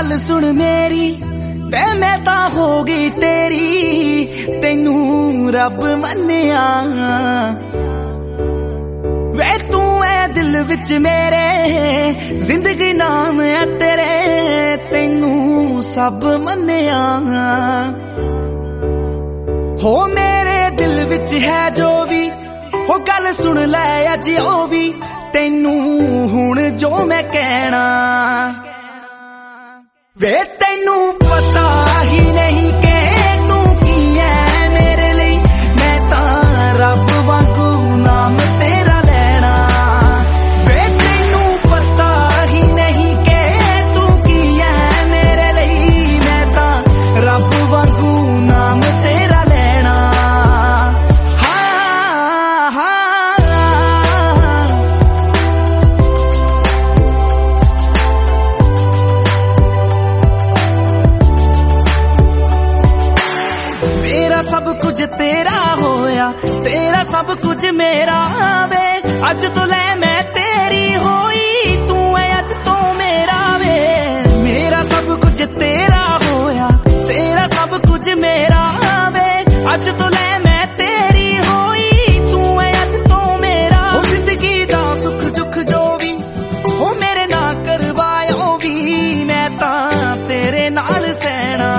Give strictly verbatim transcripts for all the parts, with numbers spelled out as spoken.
गल सुन मेरी वे मैं ता हो गई तेरी, तेनू रब मन्निया वे तू है दिल विच मेरे, जिंदगी नाम है तेरे, तेनू सब मन्निया। हो मेरे दिल विच है जो भी हो गल सुन लै अज ओ भी, तेनू हुण जो मैं कहना वे तेनू पता ही नहीं के तू की है मेरे लिए, मैं ता रब वांगू नाम तेरा लेना। वे तेनू पता ही नहीं के तू की है मेरे लिए, मैं ता रब वांगू नाम तेरा लेना। हाँ हाँ मेरा सब कुछ तेरा होया, तेरा सब कुछ मेरा वे, अज तो ले मैं तेरी होई, तू है अज तो मेरा वे। मेरा सब कुछ तेरा होया, तेरा सब कुछ मेरा वे, अज तो ले मैं तेरी होई, तू है अज तो मेरा। हो जिंदगी दा सुख दुख जो भी हो मेरे ना करवायो भी, मैं ता तेरे नाल सहना।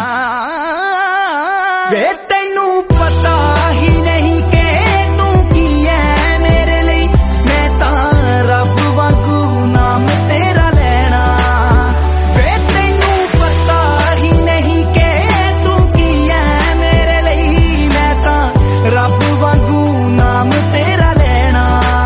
वे तेनू पता ही नहीं के तू की है मेरे लिए, मैं ता रब वांगू नाम तेरा लेना। वे तेनू पता ही नहीं के तू की है मेरे लिए, मैं ता रब वांगू नाम तेरा लेना।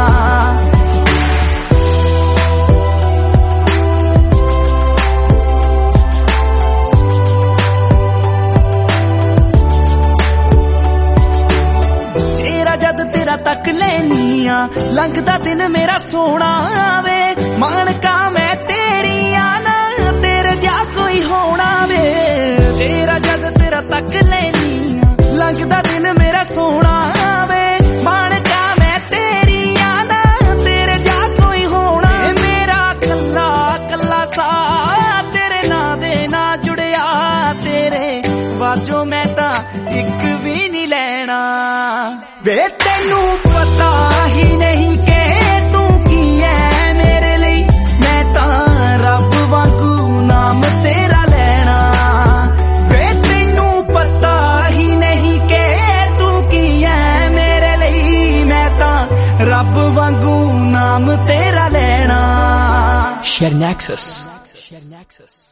तेरा जद तेरा तक लेनिया, लंघदा दिन मेरा सोना वे, मानका मैं तेरी आना, तेरे जा कोई होना वे। तेरा जद तेरा तक लेनिया, लंघदा दिन मेरा सोना वे, मानका मैं तेरी आना, तेरे जा कोई होना। मेरा कल्ला कल्ला सा तेरे ना दे ना जुड़िया, तेरे बाजो मैं ता एक भी नहीं लेना। वे तेनू पता ही नहीं के तू की है मेरे लिए, मैं ता रब वांगू नाम तेरा लेना। वे तेनू पता ही नहीं के तू की है मेरे लिए, मैं ता रब वांगू नाम तेरा लेना। Share Nexus.